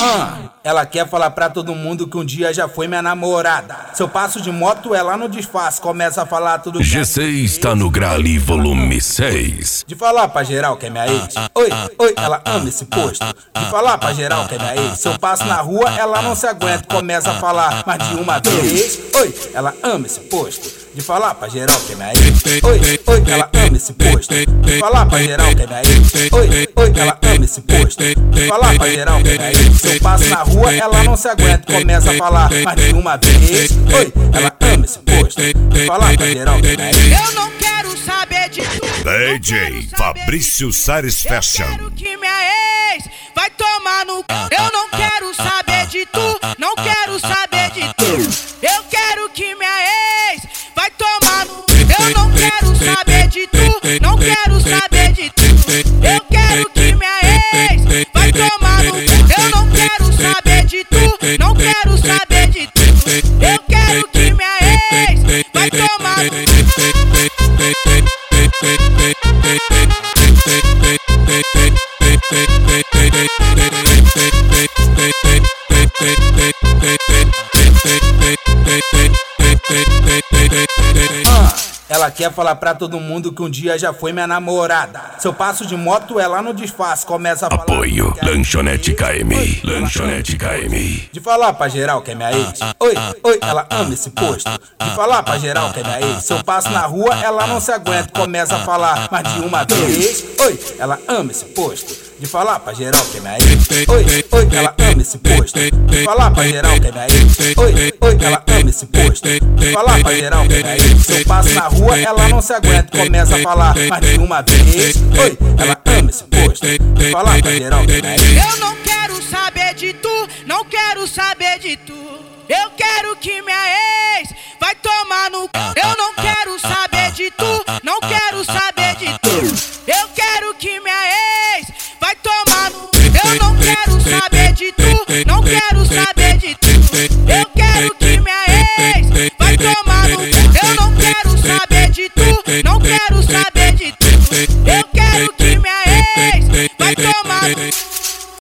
Ela quer falar pra todo mundo que um dia já foi minha namorada. Se eu passo de moto, ela não disfarça, começa a falar tudo que G6 está no Grali volume 6. De falar pra geral que é minha ex. Oi, oi, ela ama esse posto. De falar pra geral que é minha ex. Se eu passo na rua, ela não se aguenta, começa a falar mais de uma vez. Oi, ela ama esse posto. De falar pra geral que é minha ex. Oi, oi, ela ama esse posto. De falar pra geral que é minha ex. Oi, oi, ela ama esse posto. De falar pra geral que é minha ex. Se eu passo na rua, ela não se aguenta, começa a falar mais de uma vez. Oi, ela ama esse posto. De falar pra geral que é minha ex. Eu não quero saber de tu. DJ Fabrício Sares Fashion. Eu quero que minha ex vai tomar no c. Eu não quero saber de tu. Não quero saber de tu. Eu quero que minha ex vai tomar no c. Eu não quero saber de tu. Não quero saber de tu. Eu quero que minha ex vai tomar no c. Eu não quero saber de tu. Não quero saber de tu. Eu quero que minha ex vai tomar no c. Ela quer falar pra todo mundo que um dia já foi minha namorada. Se eu passo de moto, ela não disfarça, começa a falar. Apoio Lanchonete KM. Lanchonete KM. De falar pra geral que é minha ex. Oi, oi, ela ama esse posto. De falar pra geral que é minha ex. Se eu passo na rua, ela não se aguenta, começa a falar mais de uma vez. Oi, ela ama esse posto. De falar pra geral que é minha ex. Oi, oi, ela ama esse posto. De falar pra geral que é minha ex. Oi, oi, ela ama esse posto. De falar pra geral que é minha ex. Se eu passo na rua, ela não se aguenta, começa a falar mais de uma vez. Oi, ela ama esse posto. De falar pra geral que é minha ex. Eu não quero saber de tu. Não quero saber de tu. Eu quero que minha ex vai tomar no c. Eu não quero saber de tu. Não quero saber de tu. Eu quero que minha ex vai tomar no c. Eu não quero saber